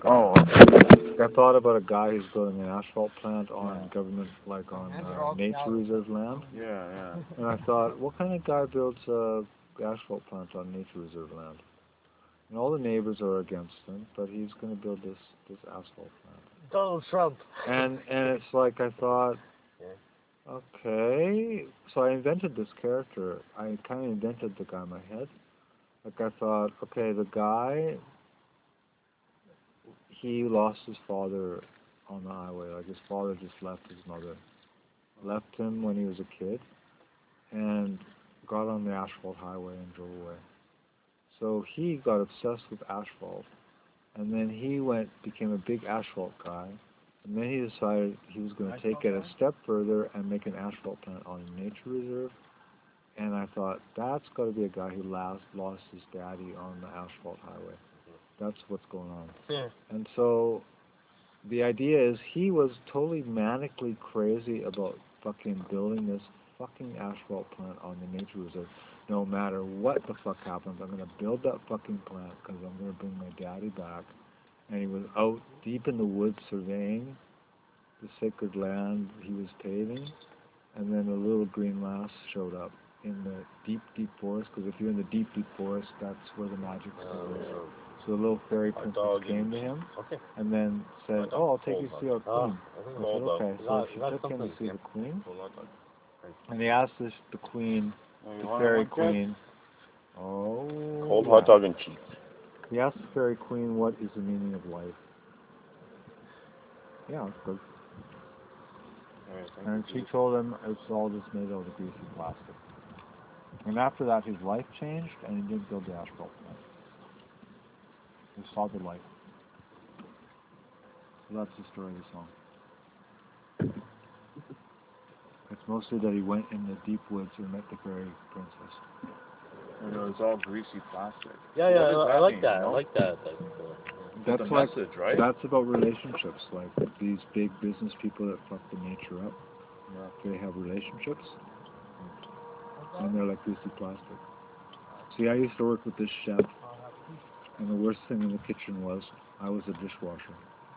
Oh, I thought about a guy who's building an asphalt plant on government, like on nature reserve land. yeah. And I thought, what kind of guy builds a asphalt plant on nature reserve land? And all the neighbors are against him, but he's going to build this asphalt plant. Donald Trump. And it's like I thought, Yeah. okay. So I invented this character. I kind of invented the guy in my head. Like I thought, okay, the guy, he lost his father on the highway. Like his father just left his mother, left him when he was a kid, and got on the asphalt highway and drove away. So he got obsessed with asphalt, and then he became a big asphalt guy, and then he decided he was going to take it a step further and make an asphalt plant on a nature reserve. And I thought, that's got to be a guy who lost his daddy on the asphalt highway. That's what's going on. Yeah. And so the idea is he was totally manically crazy about fucking building this fucking asphalt plant on the nature reserve. No matter what the fuck happens, I'm gonna build that fucking plant because I'm gonna bring my daddy back. And he was out deep in the woods surveying the sacred land he was paving, and then a little green lass showed up in the deep, deep forest. Because if you're in the deep, deep forest, that's where the magic stuff is. So the little fairy princess came to him, Okay. and then said, "Oh, I'll take you to see our queen." I think I said, "Okay." So she took him to see the queen, and he asked the queen, the fairy queen, Cold oh hot yeah, dog and cheese. he asked the fairy queen, "What is the meaning of life?" Yeah, that's good. And she told him it's all just made out of greasy plastic. And after that, his life changed, and he didn't build the asphalt plant. He saw the light. So that's the story of the song. It's mostly that he went in the deep woods and met the fairy princess. And it was all greasy plastic. Yeah, So yeah, what does I that like mean, that. you I know? like that. That's It's a like message, right? that's about relationships. Like these big business people that fuck the nature up. Yeah. They have relationships, and they're like greasy plastic. See, I used to work with this chef, and the worst thing in the kitchen was I was a dishwasher.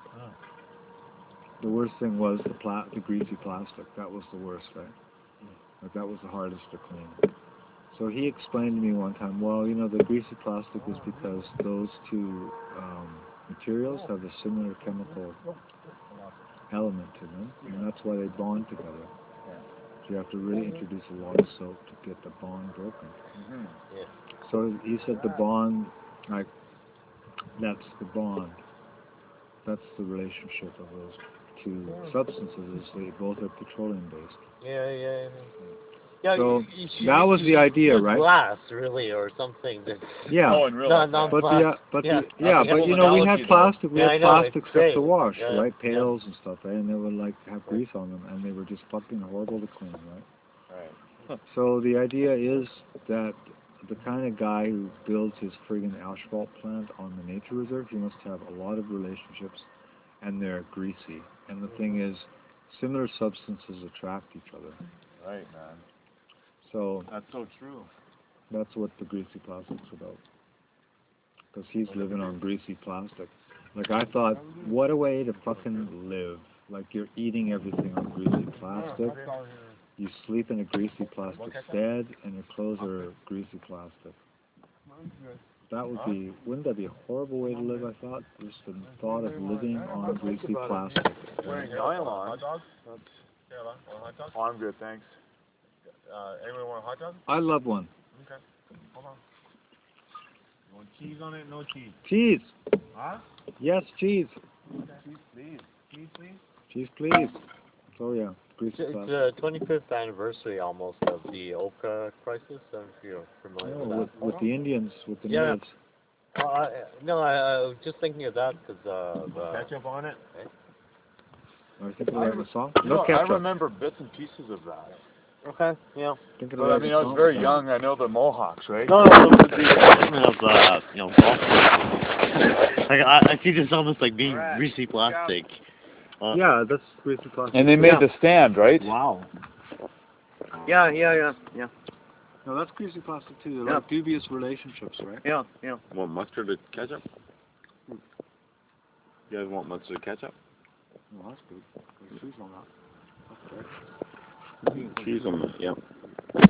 The worst thing was the greasy plastic. That was the worst, right? Like that was the hardest to clean. So he explained to me one time, well, the greasy plastic is because those two materials have a similar chemical element to them, and that's why they bond together. So you have to really introduce a lot of soap to get the bond broken. Yeah. So he said the bond, like, that's the bond. That's the relationship of those two substances. They both are petroleum based. Yeah, yeah, yeah. Yeah, So you that was the idea, use right? glass really or something that's Yeah. Oh, in real not life, But plastic. the Yeah, yeah, yeah. but Cool we analogy, had though. plastic, Yeah, I know it's plastic stuff great. to wash, Yeah, right? yeah. Pails and stuff, right? And they would like have grease on them, and they were just fucking horrible to clean, right? Right. So the idea is that the kind of guy who builds his friggin' asphalt plant on the nature reserve, he must have a lot of relationships, and they're greasy. And the thing is, similar substances attract each other. Right, man. So That's so true. that's what the greasy plastic's about. Because he's living on greasy plastic. Like I thought, what a way to fucking live. Like you're eating everything on greasy plastic. You sleep in a greasy plastic bed, and your clothes are greasy plastic. That would be, wouldn't that be a horrible way to live? I thought just the thought of living on greasy plastic. Wearing nylon. Oh, I'm good, thanks. Anyone want a hot dog? I love one. Okay. Hold on. You want cheese on it? No cheese. Cheese. Huh? Yes, cheese. Cheese, please. Cheese, please. Cheese, please. Oh yeah, greasy It's plastic. the 25th anniversary almost of the Oka crisis. I don't know if you're familiar No, with that. with the Indians, with the Yeah. natives. No, I was just thinking of that because Ketchup on it? I think of the right song. You No know, I ketchup. remember bits and pieces of that. Okay, yeah. Think of the But I right mean, I was song. very young. I know the Mohawks, right? No, it was the excitement of golf. Like I see this almost like being greasy plastic. Yeah, that's greasy plastic. And they too. made the stand, right? Wow. Yeah. No, that's greasy plastic too. They're Yeah. like dubious relationships, right? Yeah. What, mustard and ketchup? You guys want mustard ketchup? No, that's good. There's cheese on that. That's good. Cheese on that, yep.